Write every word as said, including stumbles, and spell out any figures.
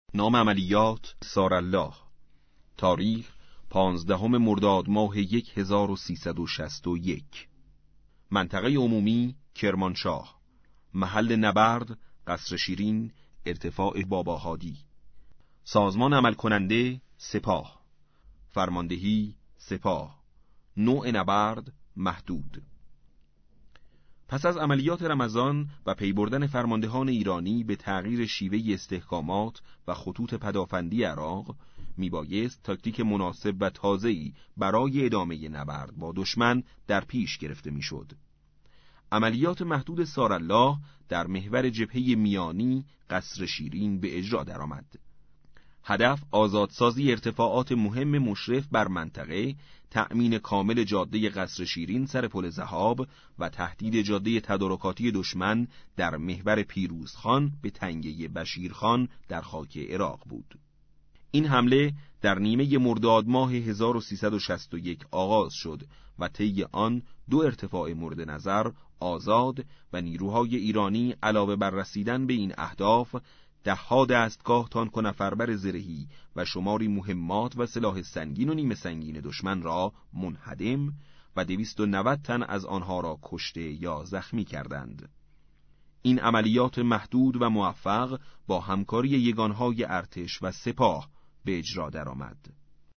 نام عملیات سارالله. تاریخ پانزدهم مرداد ماه هزار و سیصد و شصت و یک. منطقه عمومی کرمانشاه. محل نبرد قصر شیرین، ارتفاع باباهادی. سازمان عمل کننده سپاه. فرماندهی سپاه. نوع نبرد محدود. پس از عملیات رمضان و پی بردن فرماندهان ایرانی به تغییر شیوه استحکامات و خطوط پدافندی عراق، میبایست تاکتیک مناسب و تازه‌ای برای ادامه نبرد با دشمن در پیش گرفته میشد. عملیات محدود سارالله در محور جبهه میانی قصر شیرین به اجرا درآمد. هدف آزادسازی ارتفاعات مهم مشرف بر منطقه، تأمین کامل جاده قصر شیرین سر پل ذهاب و تهدید جاده تدارکاتی دشمن در محور پیروزخان به تنگه بشیرخان در خاک عراق بود. این حمله در نیمه مرداد ماه هزار و سیصد و شصت و یک آغاز شد و طی آن دو ارتفاع مورد نظر آزاد و نیروهای ایرانی علاوه بر رسیدن به این اهداف، ده‌ها دستگاه تانک و نفربر زرهی و شماری مهمات و سلاح سنگین و نیمه سنگین دشمن را منهدم و دویست و نود تن از آنها را کشته یا زخمی کردند. این عملیات محدود و موفق با همکاری یگانهای ارتش و سپاه به اجرا درآمد.